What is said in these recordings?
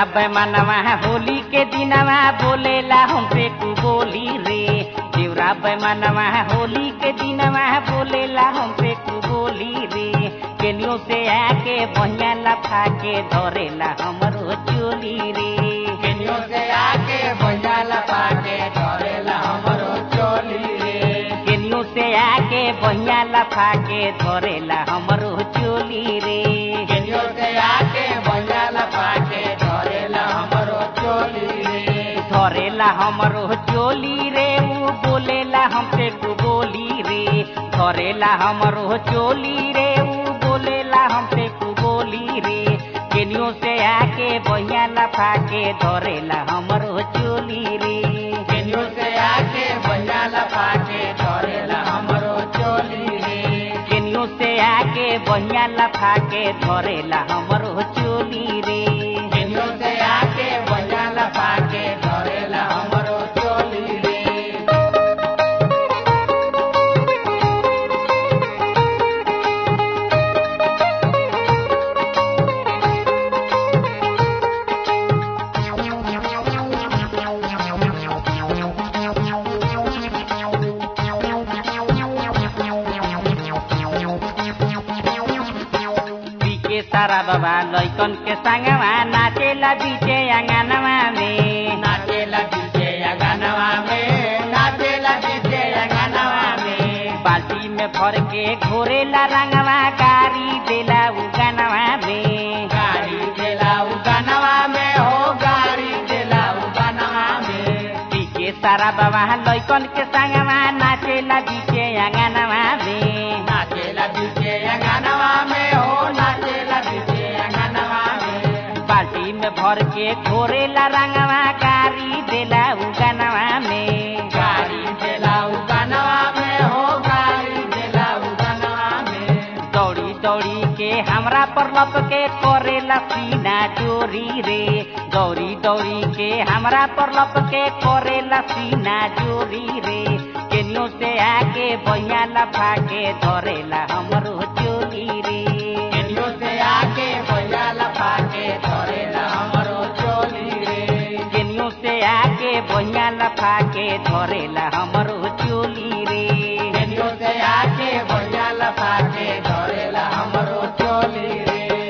बैमानवा होली के दिनवा बोलेला हमसे तू बोली रे। देवरा बैमानवा होली के दिनवा बोलेला हमसे तू बोली रे। केलियों से आके बहिया लफा के धरेला हमरो चोली रे। केलियों से आके बहिया लफा के धरेला हमरो चोली रे। केलियों से आके बहिया लफा के धरेला हमरो चोली रे। केलियों से आके बहिया लफा के धरेला हमरो चोली रे। धरेला हमरो चोली रे ऊ बोलेला हमसे तू बोली रे। धरेला हमरो चोली रे ऊ बोलेला हमसे तू बोली रे। केलियों से आके बहिया लफा के धरेला हमरो चोली रे। केलियों से आके बहिया लफा के धरेला हमरो चोली रे। केलियों से आके बहिया लफा के धरेला हमरो चोली रे। केलियों से आके बहिया लफा के धरेला हमरो चोली रे। सारा बाबा लइकन के संगवा नाचेला बीचे अंगनवा में। नाचेला बीचे अंगनवा में। नाचेला बीचे अंगनवा में। बाल्टी में भर के घोरेला रंगवा गारी देला उगनवा में। गाड़ी देला उगनवा में हो गाड़ी देला उगनवा में। बीचे सारा बाबा लइकन के संगवा नाचेला बीचे अंगनवा में। नाचेला बीचे अंगनवा में हो नाचेला बीचे अंगनवा में। बाल्टी में भर के घोरेला रंगवा गारी देला उगनवा में। गाड़ी देला उगनवा में हो गाड़ी देला उगनवा में। दौड़ी दौड़ी के हमरा पर लपके करेला सीना चोरी रे। दौड़ी दौड़ी के हमरा पर लपके करेला सीना चोरी रे। केलियों से आके बहिया लफा के धरेला हमरो चोली रे। केलियों से आके बहिया लफा के धरेला हमरो चोली रे। केलियों से आके बहिया लफा के धरेला हमरो चोली रे। केलियों से आके बहिया लफा के धरेला हमरो चोली रे।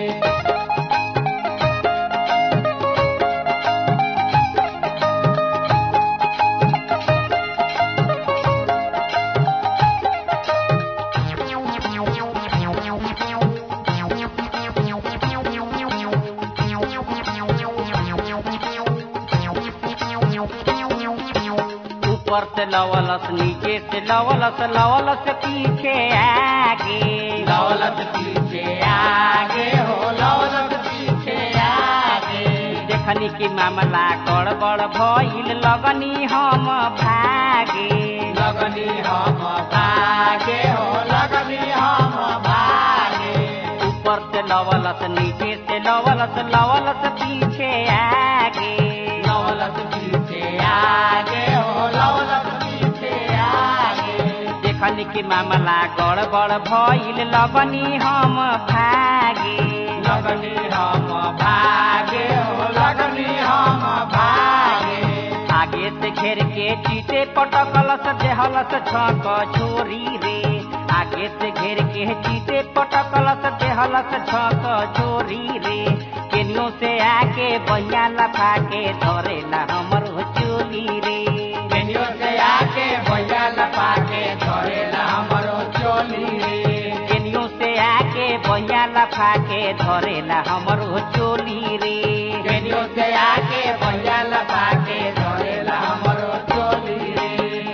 ऊपर से लवलस नीचे से लवलस लवलस पीछे आगे। लवलस पीछे आगे हो लवलस पीछे आगे। देखनी की मामला गड़बड़ भइल लगनी हम भागे। लगनी हम भागे हो लगनी हम भागे। ऊपर से लवलस नीचे से लवलस लवलस पीछे आगे। लवलस पीछे आगे हो लवलस पीछे आगे। देखनी की मामला गड़बड़ भइल लगनी हम भागे। लगनी हम भागे हो लगनी हम भागे। आगे से घेर के चीते पटकलस देहलस छक छोरी रे। आगे से घेर के चीते पटकलस देहलस छक छोरी रे। केलियों से आके बहिया लफा के धरेला हमरो चोली रे। केलियों से आके बहिया लफा के धरेला हमरो चोली रे। केलियों से आके बहिया लफा के धरेला हमरो चोली रे। केलियों से आके बहिया लफा के धरेला हमरो चोली रे।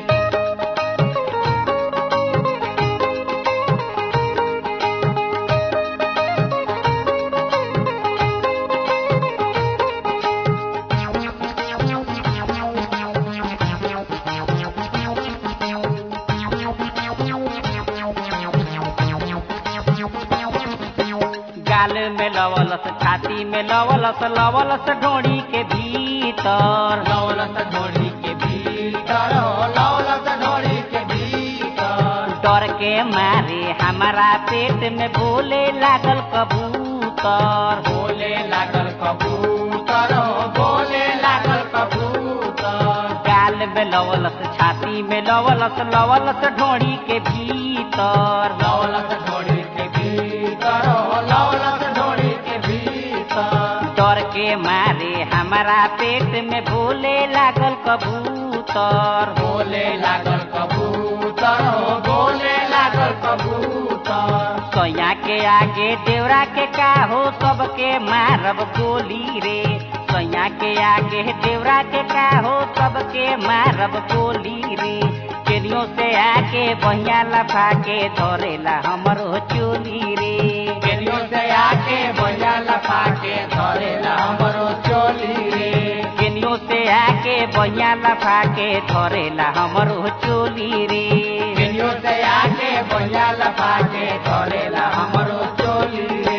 गाल में लवलस छाती में लवलस लवलस ढोड़ी के भीतर। लवलस ढोड़ी के भीतर हो लवलस ढोड़ी के भीतर। डर के मारे हमारा पेट में बोले लागल कबूतर। बोले लागल कबूतर हो में लवलस छाती में लवलस लवलस ढोड़ी के भीतर लवलस ढोड़ी के भीतर लवलस ढोड़ी के भीतर डर के मारे हमारा पेट में बोले लागल कबूतर बोले लागल कबूतर बोले लागल कबूतर सोया के आगे देवरा के का हो सबके मारब गोली रे सोया के आगे देवरा के का हो सबके मारब गोली रे केनियों से आके बहिया लफा के धरेला हमरो चोली रे केनियों से आके बहिया लफा के धरेला हमरो चोली रे केनियों से आके बहिया लफा के धरेला हमरो चोली रे केनियों से आके बहिया लफा के धरेला हमरो चोली रे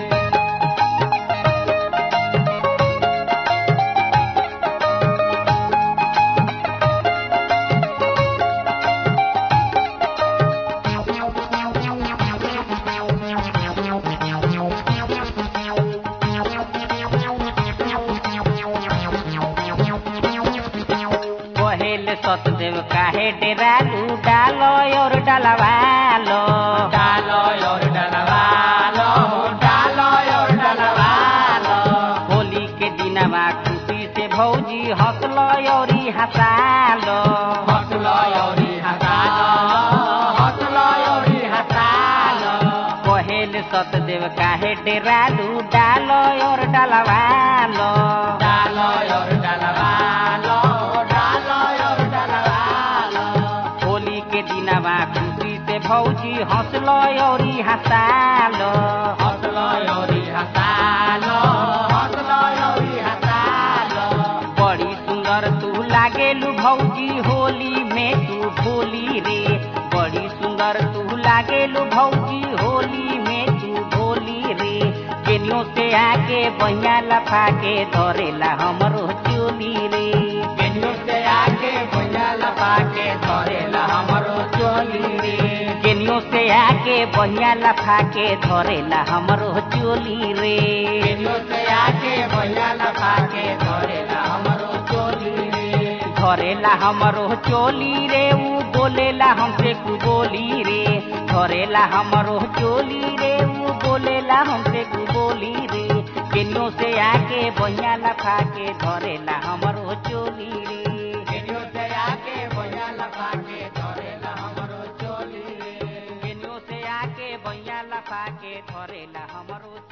सतदेव काहे डेरालू डालो और डलवालो डालो और डलवालो डालो और डलवालो होली के दिनवा खुशी से भौजी हंसलो और हंसालो हंसलो और हंसालो हंसलो और हंसालो कहेल सतदेव काहे डेरालू डालो और डलवालो डालो और डलवालो खुशी से भौजी हंसलो और हंसालो हंसलो और हंसालो हंसलो और हंसालो बड़ी सुंदर तू लागेलू भौजी होली में तू भोली रे बड़ी सुंदर तू लागेलू भौजी होली में तू भोली रे केनियों से आके बहिया लफा के धरेला हमरो चोली रे केनियों से आके बहिया लफा के धरेला हमरो चोली रे केनियों से आके बहिया लफा के धरेला हमरो चोली रे केनियों से आके बहिया लफा के धरेला हमरो चोली रे धरेला हमरो चोली रे ऊ बोलेला हमसे कु बोली रे धरेला हमरो चोली रे ऊ बोलेला हमसे कु बोली रे केनियों से आके बहिया लफा के धरेला हमरो चोली रे केनियों से आके बहिया लफा के धरेला हमरो चोली रे केनियों से आके बहिया लफा के धरेला हमरो